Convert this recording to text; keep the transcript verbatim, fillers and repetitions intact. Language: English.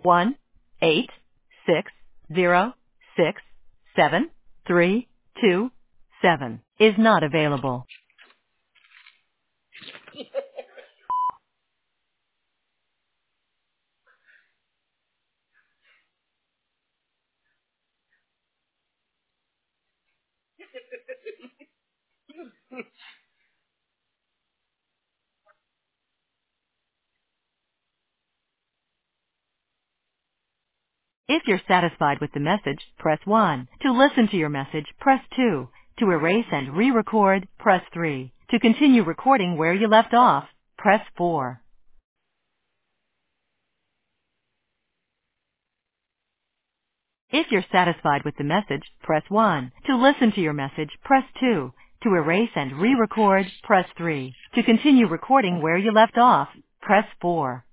one eight six zero six seven three two seven is not available. If you're satisfied with the message, press one. To listen to your message, press two. To erase and re-record, press three. To continue recording where you left off, press four. If you're satisfied with the message, press one. To listen to your message, press two. To erase and re-record, press three. To continue recording where you left off, press four.